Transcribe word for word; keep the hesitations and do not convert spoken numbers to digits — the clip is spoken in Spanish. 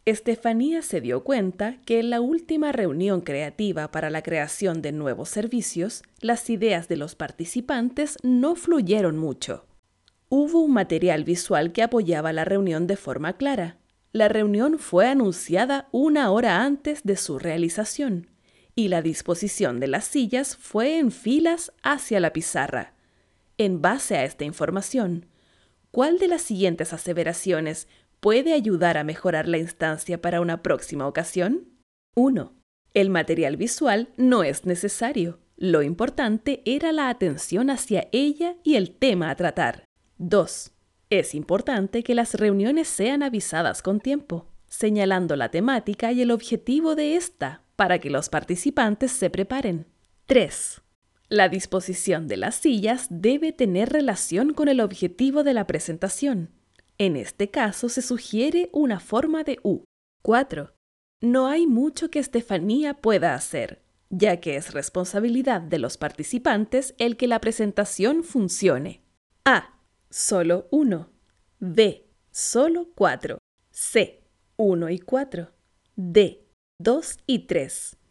Estefanía se dio cuenta que en la última reunión creativa para la creación de nuevos servicios, las ideas de los participantes no fluyeron mucho. Hubo un material visual que apoyaba la reunión de forma clara. La reunión fue anunciada una hora antes de su realización y la disposición de las sillas fue en filas hacia la pizarra. En base a esta información, ¿cuál de las siguientes aseveraciones puede ayudar a mejorar la instancia para una próxima ocasión? uno. El material visual no es necesario. Lo importante era la atención hacia ella y el tema a tratar. dos. Es importante que las reuniones sean avisadas con tiempo, señalando la temática y el objetivo de esta para que los participantes se preparen. tres. La disposición de las sillas debe tener relación con el objetivo de la presentación. En este caso se sugiere una forma de U. cuatro. No hay mucho que Estefanía pueda hacer, ya que es responsabilidad de los participantes el que la presentación funcione. A. Solo uno. B. Solo cuatro. C. uno y cuatro. D. dos y tres.